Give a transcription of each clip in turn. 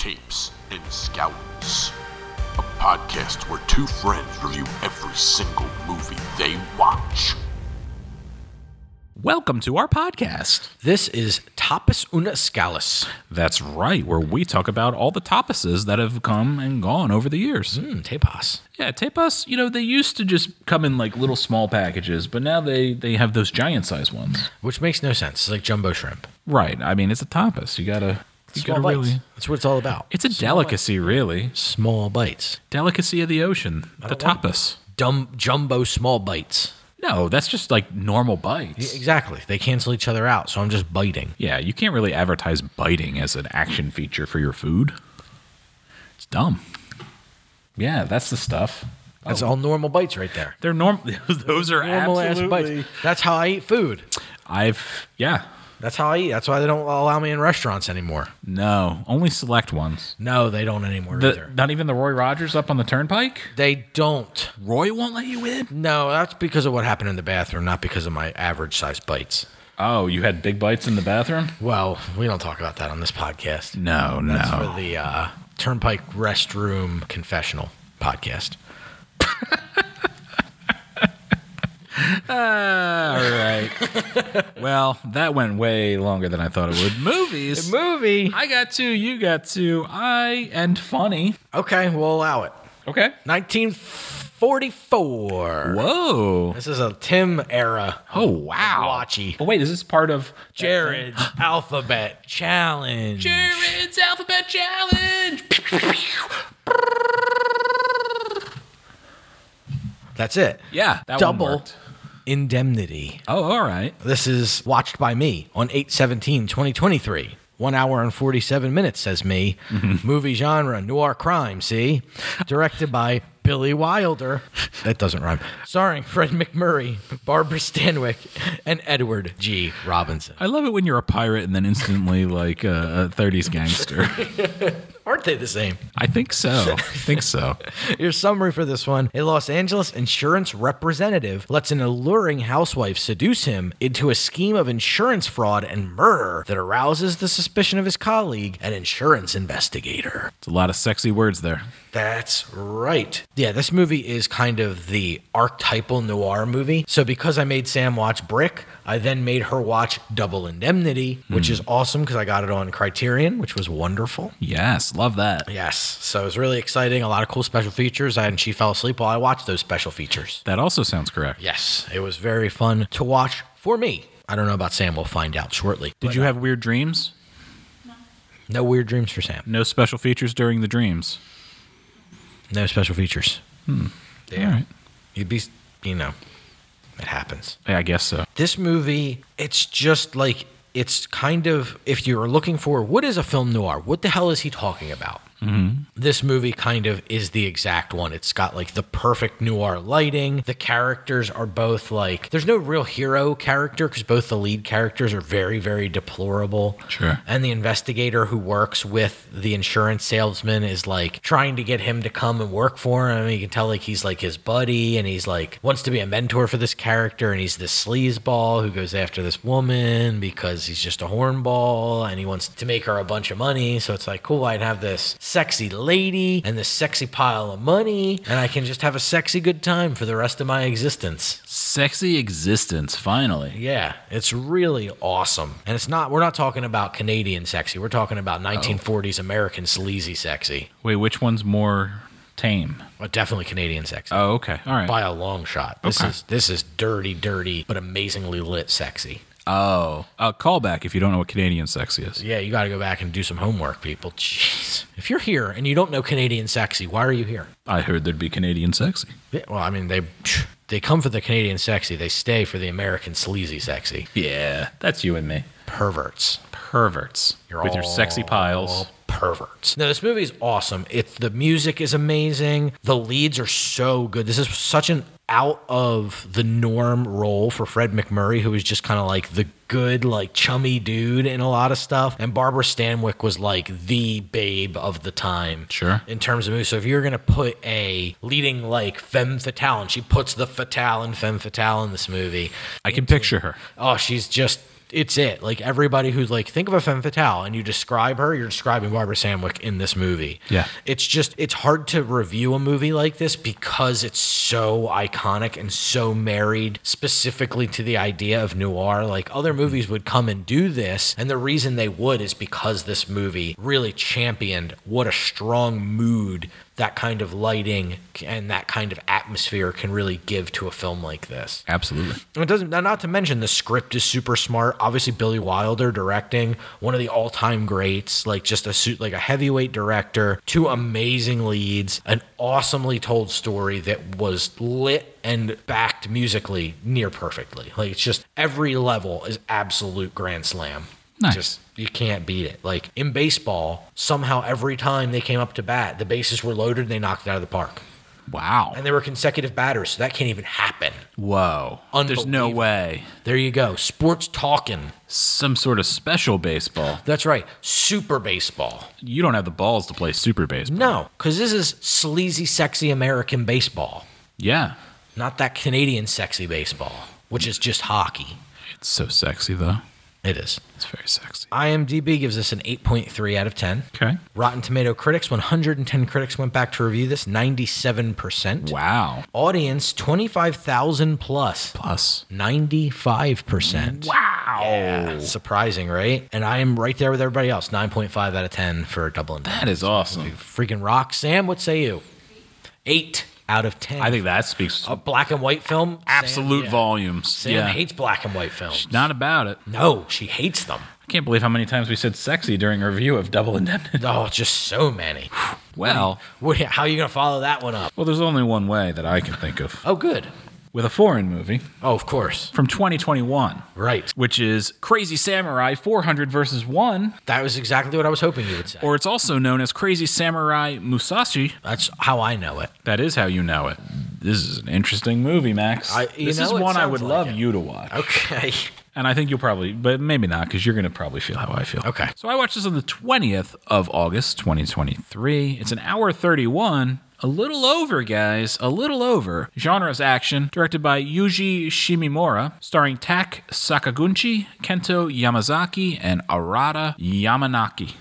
Tapes and Scouts, a podcast where two friends review every single movie they watch. Welcome to our podcast. This is Tapas Una Scalus. That's right, where we talk about all the tapases that have come and gone over the years. Tapas. Yeah, tapas, they used to just come in like little small packages, but now they have those giant size ones. Which makes no sense. It's like jumbo shrimp. Right. I mean, it's a tapas. You gotta Small bites. really. That's what it's all about. It's a delicacy, really. Small bites. Delicacy of the ocean. The tapas. Jumbo small bites. No, that's just like normal bites. Exactly. They cancel each other out, so I'm just biting. Yeah, you can't really advertise biting as an action feature for your food. It's dumb. Yeah, that's the stuff. That's all normal bites right there. They're normal. Those are Normal absolutely. ass bites. That's how I eat food. That's how I eat. That's why they don't allow me in restaurants anymore. No, only select ones. No, they don't anymore either. Not even the Roy Rogers up on the Turnpike? They don't. Roy won't let you in? No, that's because of what happened in the bathroom, not because of my average size bites. Oh, you had big bites in the bathroom? Well, we don't talk about that on this podcast. No. That's for the Turnpike Restroom Confessional podcast. All right. Well, that went way longer than I thought it would. Movies. Movie. I got two. You got two. And funny. Okay, we'll allow it. Okay. 1944. Whoa. This is a Tim era. Oh, wow. Watchy. But wait, is this part of Jared's Alphabet Challenge. Jared's Alphabet Challenge? That's it. Yeah, that one Double worked. Indemnity. Oh, all right. This is watched by me on 8/17/2023. 1 hour and 47 minutes, says me. Movie genre, noir crime, see? Directed by Billy Wilder. That doesn't rhyme. Starring Fred McMurray, Barbara Stanwyck, and Edward G. Robinson. I love it when you're a pirate and then instantly like a 30s gangster. Aren't they the same? I think so. Your summary for this one. A Los Angeles insurance representative lets an alluring housewife seduce him into a scheme of insurance fraud and murder that arouses the suspicion of his colleague, an insurance investigator. It's a lot of sexy words there. That's right. Yeah, this movie is kind of the archetypal noir movie. So because I made Sam watch Brick, I then made her watch Double Indemnity, which is awesome because I got it on Criterion, which was wonderful. Yes, love that. Yes, so it was really exciting. A lot of cool special features, and she fell asleep while I watched those special features. That also sounds correct. Yes, it was very fun to watch for me. I don't know about Sam. We'll find out shortly. Did you have weird dreams? No weird dreams for Sam. No special features during the dreams? No special features. All right. You'd be, it happens. Yeah, I guess so. This movie, it's just like, it's kind of, if you're looking for what is a film noir, what the hell is he talking about? This movie kind of is the exact one. It's got like the perfect noir lighting. The characters are both like, there's no real hero character because both the lead characters are very, very deplorable. Sure. And the investigator who works with the insurance salesman is like trying to get him to come and work for him. You can tell like he's like his buddy and he's like wants to be a mentor for this character, and he's this sleazeball who goes after this woman because he's just a hornball and he wants to make her a bunch of money. So it's like, cool, I'd have this sexy lady and this sexy pile of money and I can just have a sexy good time for the rest of my existence. Sexy existence, finally. Yeah, it's really awesome. And we're not talking about Canadian sexy. We're talking about 1940s American sleazy sexy. Wait, which one's more tame? Well, definitely Canadian sexy. Oh, okay. All right. By a long shot. This is dirty, but amazingly lit sexy. Oh, callback if you don't know what Canadian sexy is. Yeah, you got to go back and do some homework, people. Jeez. If you're here and you don't know Canadian sexy, why are you here? I heard there'd be Canadian sexy. Yeah, well, I mean, they come for the Canadian sexy. They stay for the American sleazy sexy. Yeah, that's you and me. Perverts. With your sexy piles. Perverts. No, this movie is awesome. The music is amazing. The leads are so good. This is such an out of the norm role for Fred McMurray, who was just kind of like the good, like chummy dude in a lot of stuff. And Barbara Stanwyck was like the babe of the time. Sure. In terms of movies. So if you're going to put a leading like femme fatale, and she puts the fatale and femme fatale in this movie. I can picture her. Oh, she's just it's it. Like everybody who's like, think of a femme fatale and you describe her, you're describing Barbara Sandwick in this movie. Yeah. It's hard to review a movie like this because it's so iconic and so married specifically to the idea of noir. Like other movies would come and do this, and the reason they would is because this movie really championed what a strong mood that kind of lighting and that kind of atmosphere can really give to a film like this. Absolutely. It doesn't. Not to mention the script is super smart. Obviously, Billy Wilder directing, one of the all-time greats. Like just a heavyweight director, 2 amazing leads, an awesomely told story that was lit and backed musically near perfectly. Like it's just every level is absolute grand slam. Nice. Just you can't beat it. Like in baseball, somehow every time they came up to bat, the bases were loaded and they knocked it out of the park. Wow. And they were consecutive batters, so that can't even happen. Whoa. There's no way. There you go. Sports talking. Some sort of special baseball. That's right. Super baseball. You don't have the balls to play super baseball. No, because this is sleazy, sexy American baseball. Yeah. Not that Canadian sexy baseball, which is just hockey. It's so sexy, though. It is. It's very sexy. IMDb gives us an 8.3 out of 10. Okay. Rotten Tomato critics, 110 critics went back to review this, 97%. Wow. Audience, 25,000 plus. 95%. Wow. Yeah, surprising, right? And I am right there with everybody else, 9.5 out of 10 for Double Indemnity. That is awesome. Freaking rock. Sam, what say you? 8 out of 10. I think that speaks A black and white film? absolute Sam, volumes. Sam hates black and white films. Not about it. No, she hates them. I can't believe how many times we said sexy during a review of Double Indemnity. Oh, just so many. Well, How are you going to follow that one up? there's only one way that I can think of. Oh, good. With a foreign movie Oh, of course. from 2021, Right. which is Crazy Samurai 400 versus 1, That was exactly what I was hoping you would say. or it's also known as Crazy Samurai Musashi. That's how I know it. That is how you know it. This is an interesting movie, Max. This is it one I sounds would like love it. you to watch. Okay. And I think you'll probably, but maybe not, because you're going to probably feel how I feel. Okay. So I watched this on the 20th of August, 2023. It's an hour 31. A little over, guys. A little over. Genre is action. Directed by Yuji Shimomura. Starring Tak Sakaguchi, Kento Yamazaki, and Arata Yamanaki.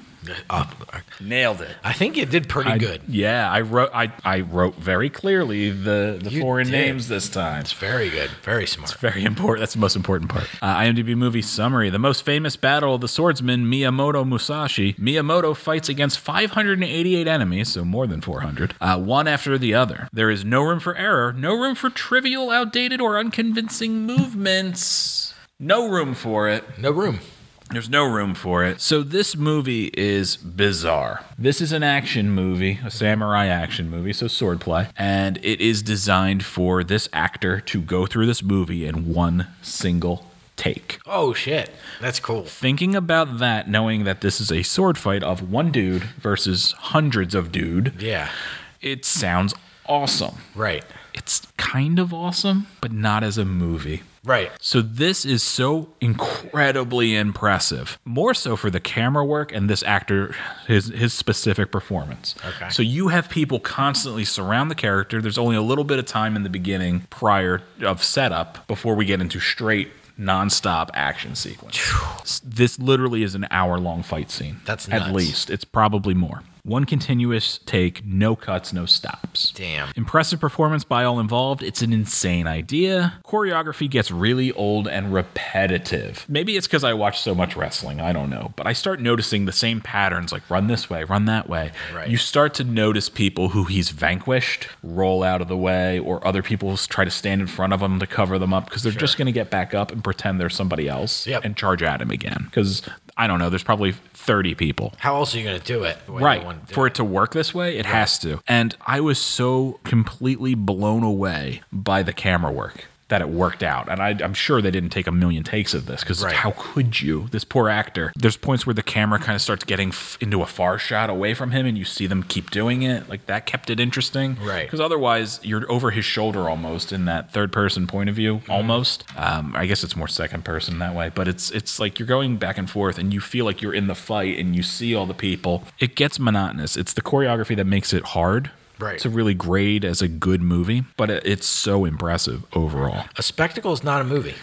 Nailed it. I think you did pretty good. Yeah, I wrote very clearly the You foreign did. names this time. It's very good. Very smart. Very important. That's the most important part. IMDb movie summary. The most famous battle of the swordsman Miyamoto Musashi. Miyamoto fights against 588 enemies, so more than 400, one after the other. There is no room for error, no room for trivial, outdated, or unconvincing movements. No room for it. No room. There's no room for it. So this movie is bizarre. This is an action movie, a samurai action movie, so swordplay. And it is designed for this actor to go through this movie in one single take. Oh, shit. That's cool. Thinking about that, knowing that this is a sword fight of one dude versus hundreds of dude, Yeah. it sounds awesome. Right. It's kind of awesome, but not as a movie. Right. So this is so incredibly impressive. More so for the camera work and this actor, his specific performance. Okay. So you have people constantly surround the character. There's only a little bit of time in the beginning prior of setup before we get into straight nonstop action sequence. This literally is an hour-long fight scene. That's At nuts. least. It's probably more. One continuous take, no cuts, no stops. Damn. Impressive performance by all involved. It's an insane idea. Choreography gets really old and repetitive. Maybe it's because I watch so much wrestling. I don't know. But I start noticing the same patterns, like run this way, run that way. Right. You start to notice people who he's vanquished roll out of the way, or other people try to stand in front of him to cover them up because they're just going to get back up and pretend they're somebody else and charge at him again. Because, I don't know, there's probably 30 people. How else are you going to do it? the way Right. you want to do For it to work this way, it has to. And I was so completely blown away by the camera work that it worked out. And I'm sure they didn't take a million takes of this because how could you? This poor actor. There's points where the camera kind of starts getting into a far shot away from him and you see them keep doing it. Like that kept it interesting. Right. Because otherwise you're over his shoulder almost in that third person point of view, almost. I guess it's more second person that way, but it's like you're going back and forth and you feel like you're in the fight and you see all the people. It gets monotonous. It's the choreography that makes it hard. Right. To really grade as a good movie, but it's so impressive overall. A spectacle is not a movie.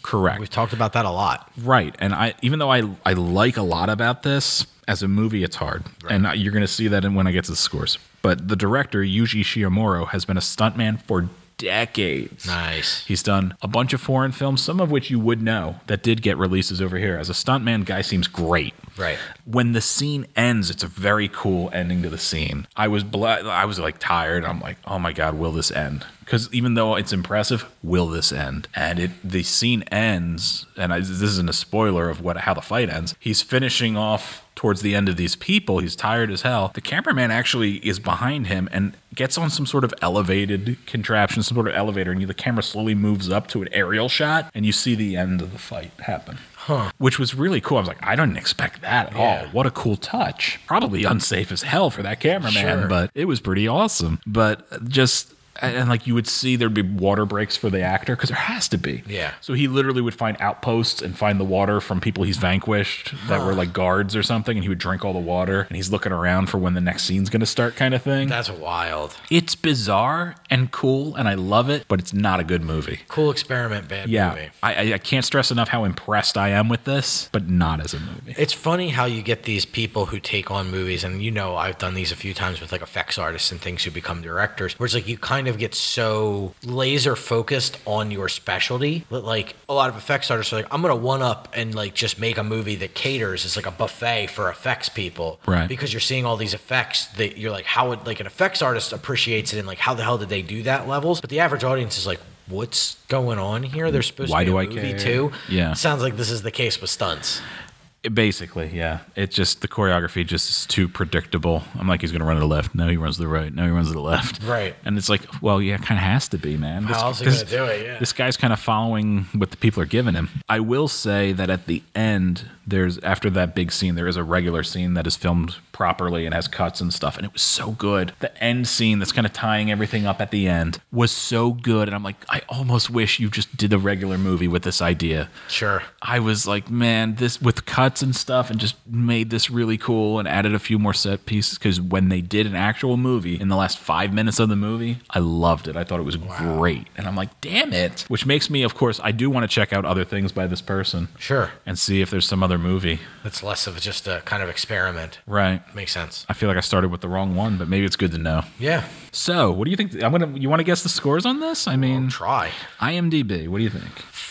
Correct. We've talked about that a lot. Right. And even though I like a lot about this, as a movie, it's hard. Right. And you're going to see that when I get to the scores. But the director, Yuji Shimomura, has been a stuntman for decades. Nice. He's done a bunch of foreign films, some of which you would know that did get releases over here. As a stuntman, guy seems great. Right. When the scene ends, it's a very cool ending to the scene. I was like tired. I'm like, oh my God, will this end? Because even though it's impressive, will this end? And the scene ends, and this isn't a spoiler of how the fight ends. He's finishing off towards the end of these people. He's tired as hell. The cameraman actually is behind him and gets on some sort of elevated contraption, some sort of elevator, and the camera slowly moves up to an aerial shot, and you see the end of the fight happen. Which was really cool. I was like, I didn't expect that at all. What a cool touch. Probably unsafe as hell for that cameraman, but it was pretty awesome. But just... And like you would see there'd be water breaks for the actor because there has to be. Yeah. So he literally would find outposts and find the water from people he's vanquished that were like guards or something. And he would drink all the water and he's looking around for when the next scene's going to start kind of thing. That's wild. It's bizarre and cool and I love it, but it's not a good movie. Cool experiment, bad movie. I can't stress enough how impressed I am with this, but not as a movie. It's funny how you get these people who take on movies, and I've done these a few times with like effects artists and things who become directors, where it's like you kind of get so laser focused on your specialty that like a lot of effects artists are like, I'm gonna one up and like just make a movie that caters as like a buffet for effects people, right? Because you're seeing all these effects that you're like, how would like an effects artist appreciates it and like how the hell did they do that levels, but the average audience is like, what's going on here? They're supposed to be a movie too. Yeah, sounds like this is the case with stunts. Basically, yeah. It's just the choreography just is too predictable. I'm like, he's going to run to the left. No, he runs to the right. No, he runs to the left. Right. And it's like, well, yeah, it kind of has to be, man. How else are you going to do it? Yeah. This guy's kind of following what the people are giving him. I will say that at the end, after that big scene, there is a regular scene that is filmed properly and has cuts and stuff. And it was so good. The end scene that's kind of tying everything up at the end was so good. And I'm like, I almost wish you just did a regular movie with this idea. Sure. I was like, man, this with cuts and stuff and just made this really cool and added a few more set pieces, because when they did an actual movie in the last 5 minutes of the movie, I loved it. I thought it was great. And I'm like, damn it. Which makes me, of course, I do want to check out other things by this person. Sure. And see if there's some other movie. That's less of just a kind of experiment. Right. Makes sense. I feel like I started with the wrong one, but maybe it's good to know. Yeah. So, what do you think? You want to guess the scores on this? I mean, I'll try. IMDb, what do you think?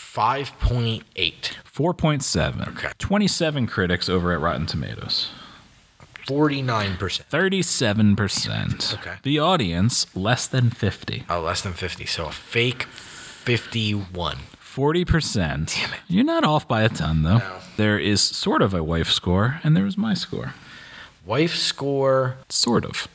5.8. 4.7. Okay. 27 critics over at Rotten Tomatoes. 49%. 37%. Okay. The audience, less than 50. Oh, less than 50. So a fake 51. 40%. Damn it. You're not off by a ton, though. No. There is sort of a wife score, and there is my score. Wife score Sort of.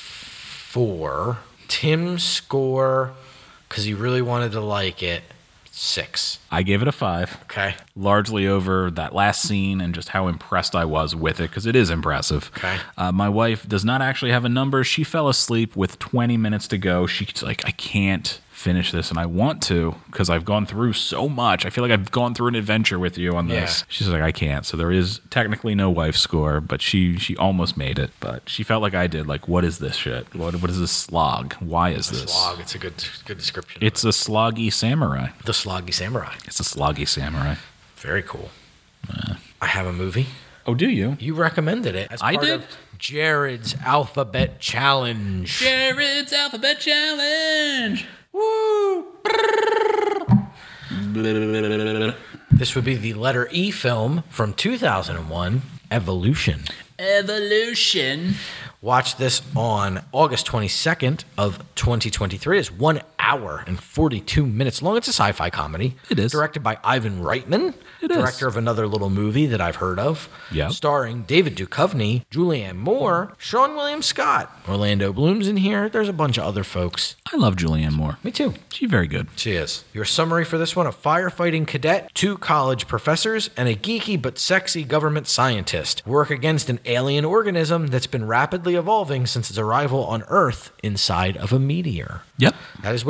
4. Tim's score, because he really wanted to like it, 6. I gave it a 5. Okay. Largely over that last scene and just how impressed I was with it, because it is impressive. Okay. My wife does not actually have a number. She fell asleep with 20 minutes to go. She's like, I can't finish this, and I want to, because I've gone through so much. I feel like I've gone through an adventure with you on this. Yeah. She's like, I can't. So there is technically no wife score, but she almost made it. But she felt like I did. Like, what is this shit? What is this slog? Why is this? Slog. It's a good description. It's a sloggy samurai. The Sloggy Samurai. It's a sloggy samurai. Very cool. I have a movie. Oh, do you? You recommended it as I part did? of Jared's Alphabet Challenge. Jared's Alphabet Challenge. Woo! This would be the letter E film from 2001, Evolution. Evolution. Watch this on August 22nd of 2023. It's 1 hour and 42 minutes long. It's a sci-fi comedy. It is. Directed by Ivan Reitman, It is. director of another little movie that I've heard of. Yeah. Starring David Duchovny, Julianne Moore, Sean William Scott, Orlando Bloom's in here. There's a bunch of other folks. I love Julianne Moore. Me too. She's very good. She is. Your summary for this one: a firefighting cadet, 2 college professors, and a geeky but sexy government scientist work against an alien organism that's been rapidly evolving since its arrival on Earth inside of a meteor. Yep. That is what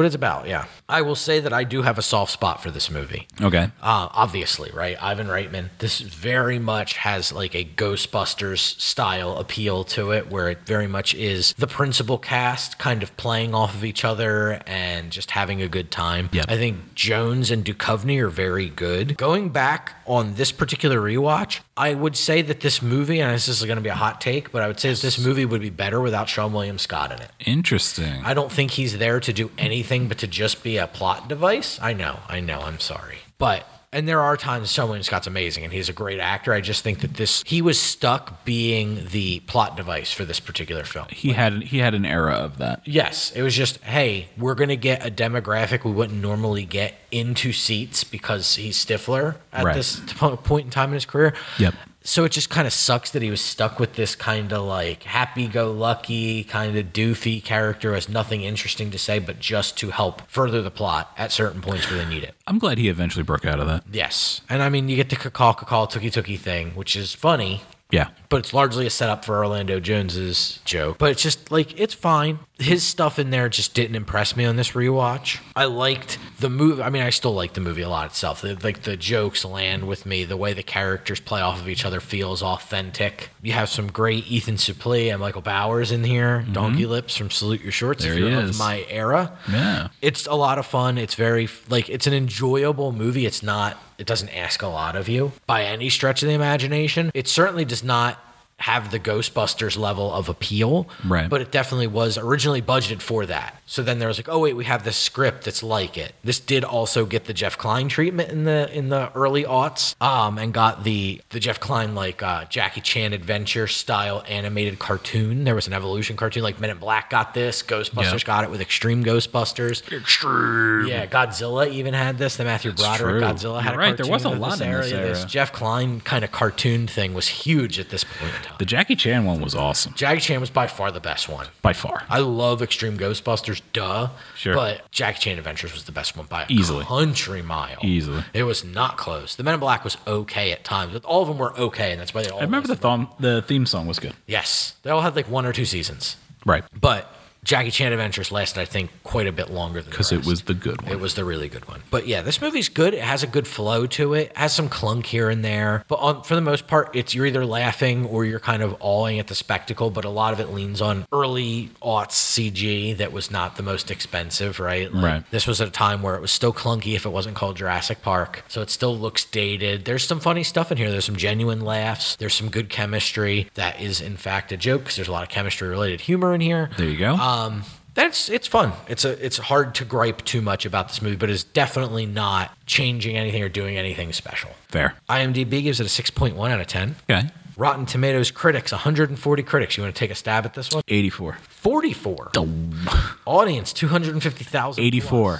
what it's about, yeah. I will say that I do have a soft spot for this movie. Okay. Obviously, right? Ivan Reitman. This very much has like a Ghostbusters style appeal to it, where it very much is the principal cast kind of playing off of each other and just having a good time. Yep. I think Jones and Duchovny are very good. Going back on this particular rewatch, I would say that this movie, and this is going to be a hot take, but I would say that this movie would be better without Sean William Scott in it. Interesting. I don't think he's there to do anything but to just be a plot device. I know, I'm sorry. But, and there are times Sean William Scott's amazing and he's a great actor. I just think that he was stuck being the plot device for this particular film. He had an era of that. Yes, it was just, hey, we're going to get a demographic we wouldn't normally get into seats because he's Stifler at Right. this point in time in his career. Yep. So it just kind of sucks that he was stuck with this kind of like happy-go-lucky, kind of doofy character who has nothing interesting to say but just to help further the plot at certain points where they need it. I'm glad he eventually broke out of that. Yes. And I mean, you get the caw-caw, tookie-tookie thing, which is funny, Yeah. but it's largely a setup for Orlando Jones's joke. But it's just like, it's fine. His stuff in there just didn't impress me on this rewatch. I liked the movie. I mean, I still like the movie a lot itself. The jokes land with me. The way the characters play off of each other feels authentic. You have some great Ethan Suplee and Michael Bowers in here. Donkey Lips from Salute Your Shorts. There if he you're is. of my era. Yeah. It's a lot of fun. It's very, like, it's an enjoyable movie. It doesn't ask a lot of you by any stretch of the imagination. It certainly does not have the Ghostbusters level of appeal, Right. but it definitely was originally budgeted for that. So then there was like, oh wait, we have this script that's like it. This did also get the Jeff Kline treatment in the early aughts, and got the Jeff Kline like Jackie Chan adventure style animated cartoon. There was an Evolution cartoon, like Men in Black got this, Ghostbusters Yep. got it with Extreme Ghostbusters. Extreme. Yeah, Godzilla even had this. The Matthew Broderick true. Godzilla had You're a right, there cartoon was a of lot in this era. This era. Jeff Kline kind of cartoon thing was huge at this point in time. The Jackie Chan one was awesome. Jackie Chan was by far the best one. By far. I love Extreme Ghostbusters, duh. Sure. But Jackie Chan Adventures was the best one by a Easily. country mile. Easily. It was not close. The Men in Black was okay at times, but all of them were okay, and that's why they all. I remember the theme song was good. Yes, they all had like 1 or 2 seasons, Right. but Jackie Chan Adventures lasted, I think, quite a bit longer than Because the it rest. was the good one. It was the really good one. But yeah, this movie's good. It has a good flow to it. It has some clunk here and there. But for the most part, you're either laughing or you're kind of awing at the spectacle. But a lot of it leans on early aughts CG that was not the most expensive, right? Like, Right. This was at a time where it was still clunky if it wasn't called Jurassic Park. So it still looks dated. There's some funny stuff in here. There's some genuine laughs. There's some good chemistry. That is, in fact, a joke because there's a lot of chemistry-related humor in here. There you go. It's fun. It's hard to gripe too much about this movie, but it's definitely not changing anything or doing anything special. Fair. IMDb gives it a 6.1 out of 10. Okay. Rotten Tomatoes critics, 140 critics. You want to take a stab at this one? 84. 44. Audience, 250,000. 84.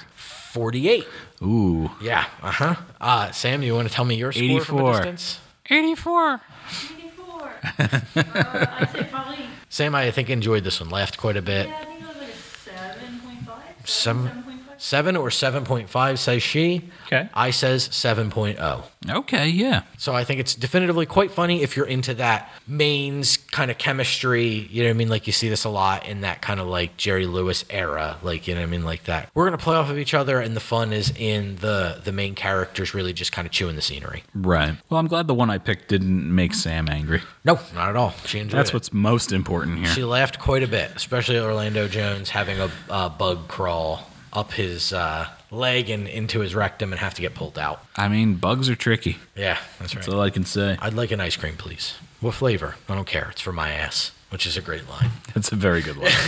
48. Ooh. Yeah. Sam, you want to tell me your score 84. from a distance? 84. 84. I'd say probably, Sam, I think enjoyed this one. Laughed quite a bit. yeah, I think it was like a 7.5. Some- 7.5. 7 or 7.5 says she. Okay. I says 7.0. Okay, yeah. So I think it's definitively quite funny if you're into that mains kind of chemistry. You know what I mean? Like you see this a lot in that kind of like Jerry Lewis era. Like, you know what I mean? Like that. We're going to play off of each other, and the fun is in the main characters really just kind of chewing the scenery. Right. Well, I'm glad the one I picked didn't make Sam angry. No, not at all. She enjoyed That's it. what's most important here. She laughed quite a bit, especially Orlando Jones having a bug crawl up his leg and into his rectum and have to get pulled out. I mean, bugs are tricky. Yeah, that's right. That's all I can say. I'd like an ice cream, please. What flavor? I don't care. It's for my ass, which is a great line. That's a very good one.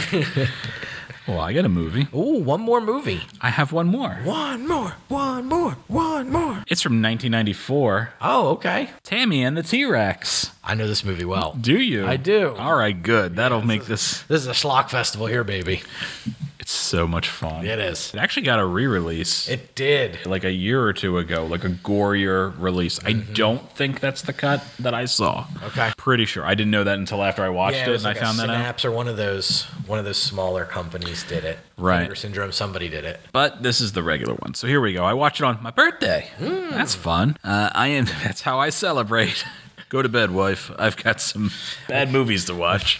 Well, I got a movie. Ooh, one more movie. I have one more. One more. It's from 1994. Oh, okay. Tammy and the T-Rex. I know this movie well. Do you? I do. All right, good. That'll make this. This is a schlock festival here, baby. It's so much fun. It is. It actually got a re-release It did. like a year or two ago, like a gorier release. I don't think that's the cut that I saw. Okay. Pretty sure. I didn't know that until after I watched it, was and like I found that out. Synapse or one of those smaller companies did it. Right. Finger Syndrome, somebody did it. But this is the regular one. So here we go. I watched it on my birthday. That's fun. That's how I celebrate. Go to bed, wife. I've got some bad movies to watch.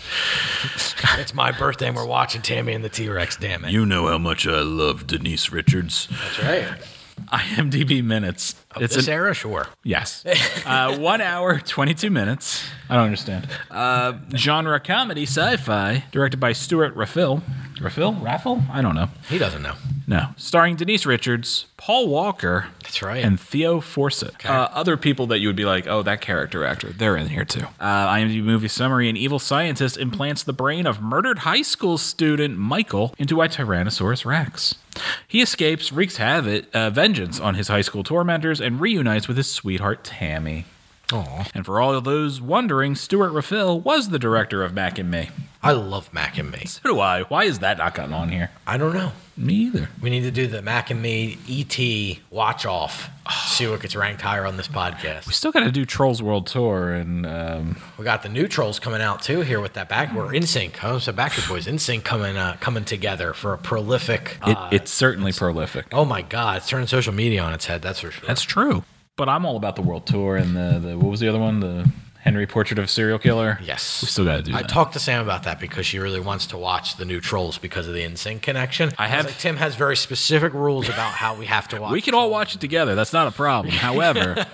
It's my birthday and we're watching Tammy and the T-Rex, damn it. You know how much I love Denise Richards. That's right. IMDb minutes. Of this era, sure. Yes. 1 hour, 22 minutes. I don't understand. Genre comedy, sci-fi, directed by Stuart Raffel. Raffel? I don't know. He doesn't know. No. Starring Denise Richards, Paul Walker. That's right. And Theo Forsyth. Okay. Other people that you would be like, oh, that character actor, they're in here too. IMDb movie summary: an evil scientist implants the brain of murdered high school student Michael into a Tyrannosaurus Rex. He escapes, wreaks vengeance on his high school tormentors, and reunites with his sweetheart Tammy. Aw. And for all of those wondering, Stuart Raffel was the director of Mac and Me. I love Mac and Me. So do I. Why is that not gotten on here? I don't know. Me either. We need to do the Mac and Me E.T. watch off. See what gets ranked higher on this podcast. We still got to do Trolls World Tour, and We got the new Trolls coming out too here with that we're NSYNC. Oh, so Backstreet Boys NSYNC coming together for a prolific. it's certainly prolific. Oh my God, it's turning social media on its head. That's for sure. That's true. But I'm all about the World Tour and the what was the other one? The Henry Portrait of a Serial Killer. Yes. We still got to do that. I talked to Sam about that because she really wants to watch the new Trolls because of the NSYNC connection. I was like, Tim has very specific rules about how we have to watch. We can all watch it together. That's not a problem. However,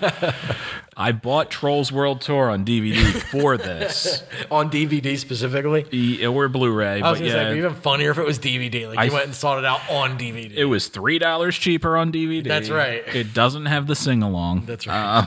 I bought Trolls World Tour on DVD for this. On DVD specifically? Or Blu-ray. I was but going to say, yeah, it'd be even funnier if it was DVD. Like you went and sought it out on DVD. it was $3 cheaper on DVD. That's right. It doesn't have the sing-along. That's right.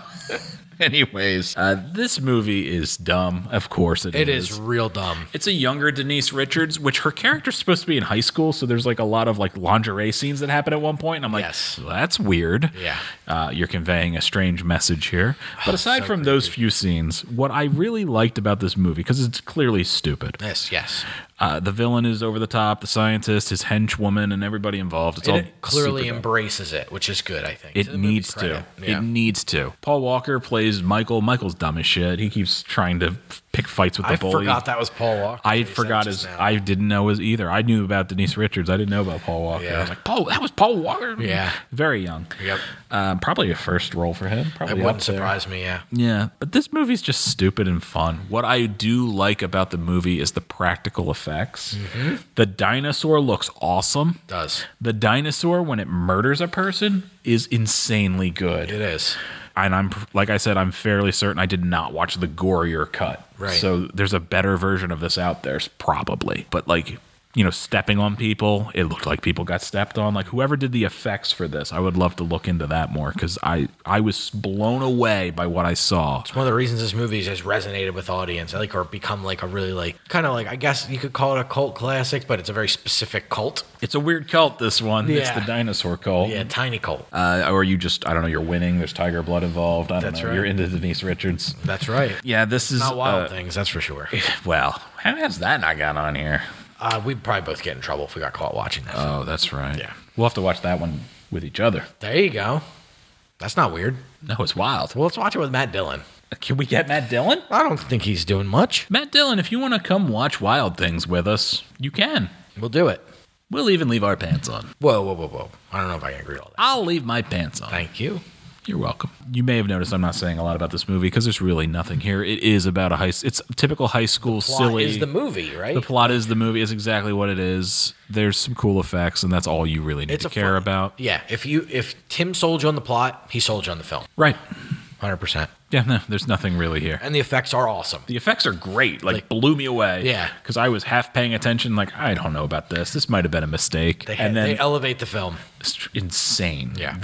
Anyways, this movie is dumb. Of course it is. It is real dumb. It's a younger Denise Richards, which her character's supposed to be in high school, so there's like a lot of like lingerie scenes that happen at one point, and I'm like, Yes. well, that's weird. Yeah. You're conveying a strange message here. But aside so from those few scenes, what I really liked about this movie, because it's clearly stupid, Yes. the villain is over the top, the scientist, his henchwoman, and everybody involved. It's all It clearly super dumb. embraces it, which is good, I think. It To the movie's needs to. credit. Yeah. It needs to. Paul Walker plays Michael. Michael's dumb as shit. He keeps trying to pick fights with the I bully. forgot that was Paul Walker. I You said forgot just his. now. I didn't know his either. I knew about Denise Richards. I didn't know about Paul Walker. Yeah. I was like, Paul. That was Paul Walker. Yeah. Very young. Yep. Probably a first role for him. It Probably wouldn't up there. surprise me, yeah. Yeah, but this movie's just stupid and fun. What I do like about the movie is the practical effects. Mm-hmm. The dinosaur looks awesome. Does. The dinosaur, when it murders a person, is insanely good. It is. And I'm like I said, I'm fairly certain I did not watch the gorier cut. Right. So there's a better version of this out there, probably. But like, you know, stepping on people, it looked like people got stepped on. Like whoever did the effects for this, I would love to look into that more because I was blown away by what I saw. It's one of the reasons this movie has resonated with audience, like, or become like a really like kind of like I guess you could call it a cult classic, but it's a very specific cult. It's a weird cult, this one. It's Yeah. the dinosaur cult. Yeah, tiny cult. Or you just, I don't know, you're winning. There's tiger blood involved. I don't That's know. right. You're into Denise Richards. That's right. Yeah, this is Not wild things, that's for sure. Well, how has that not got on here? We'd probably both get in trouble if we got caught watching that. film. Oh, that's right. Yeah. We'll have to watch that one with each other. There you go. That's not weird. No, it's wild. Well, let's watch it with Matt Dillon. Can we get Matt Dillon? I don't think he's doing much. Matt Dillon, if you want to come watch Wild Things with us, you can. We'll do it. We'll even leave our pants on. Whoa. I don't know if I can agree with all that. I'll leave my pants on. Thank you. You're welcome. You may have noticed I'm not saying a lot about this movie because there's really nothing here. It is about it's a typical high school Plot silly. is the movie, right? The plot is the movie. Is exactly what it is. There's some cool effects, and that's all you really need to care about. Yeah, if Tim sold you on the plot, he sold you on the film. Right. 100%. Yeah, no, there's nothing really here. And the effects are awesome. The effects are great. Like blew me away. Yeah. Because I was half paying attention. Like, I don't know about this. This might have been a mistake. They elevate the film. It's insane. Yeah.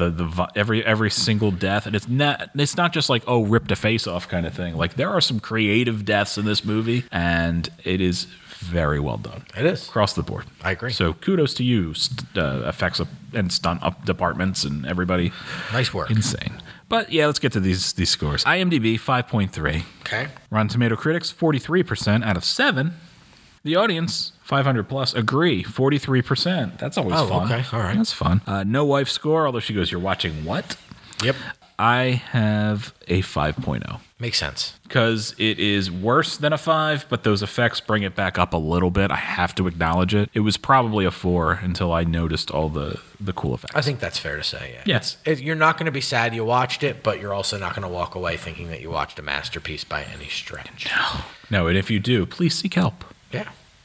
Every single death, and it's not just like, oh, ripped a face off kind of thing. Like there are some creative deaths in this movie, and it is very well done. It is. Across the board. I agree. So kudos to you, effects and stunt up departments and everybody. Nice work. Insane. But yeah, let's get to these scores. IMDb 5.3. Okay. Rotten Tomato critics 43% out of 7. The audience 500 plus agree 43%. That's always fun. Okay. All right. That's fun. No wife score, although she goes, "You're watching what?" Yep. I have a 5.0. Makes sense. Because it is worse than a 5, but those effects bring it back up a little bit. I have to acknowledge it. It was probably a 4 until I noticed all the cool effects. I think that's fair to say, yeah. Yes. You're not going to be sad you watched it, but you're also not going to walk away thinking that you watched a masterpiece by any stretch. No, and if you do, please seek help. Yeah.